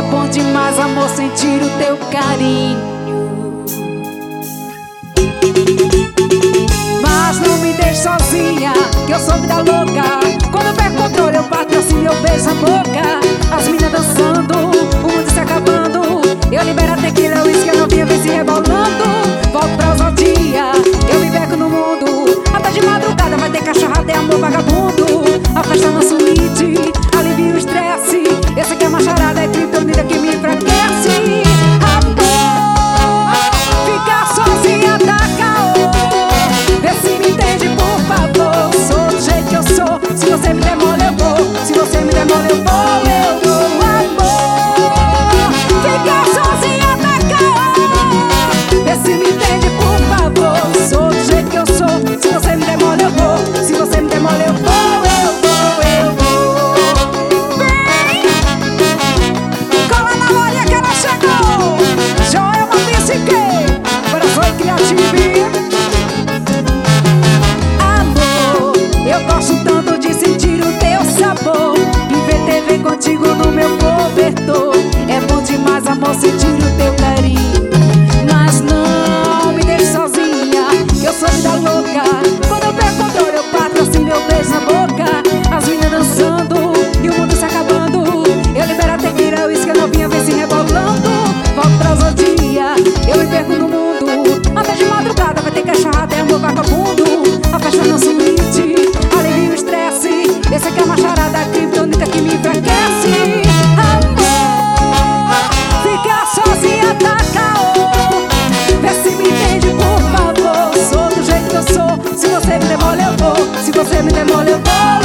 bom demais, amor, sentir o teu carinho. Mas não me deixe sozinha, que eu sou vida louca. Quando eu perco o controle, eu bato assim, eu beijo a boca. As meninas dançando, o mundo se acabando. Eu libero a tequila, o uísque, a novinha vem se rebolando. Volto pra ousadia, eu me pego no mundo. Até de madrugada vai ter cachorrada e amor vagabundo. A festa na suíte, alivia o estresse. Esse aqui é uma charada, é criptonita que me enfraquece. Amor, ficar sozinha dá caô. Vê se me entende, por favor. Sou do jeito que eu sou. Se você me der mole, eu vou. Se você me der mole, eu vou. Eu dou amor. Ficar sozinha dá caô. Vê se me entende, por favor. Sou do jeito que eu sou. Se você me der mole, eu vou. Se você me der mole, eu vou. Contigo no meu cobertor, é bom demais, amor, sentir o teu carinho. Mas não me deixe sozinha, que eu sou vida louca. Quando eu perco o controle, eu bato assim, meu beijo na boca. As meninas dançando e o mundo se acabando. Eu libero a tequila, o uísque, a novinha vem se rebolando. Volto pra ousadia, eu me perco no mundo. Até de madrugada vai ter cachorrada, é amor vagabundo. A festa na suíte, alivia o estresse. Esse aqui é uma charada, a criptonita que me enfraquece. Se você me der mole, eu vou. Se você me der mole, eu vou.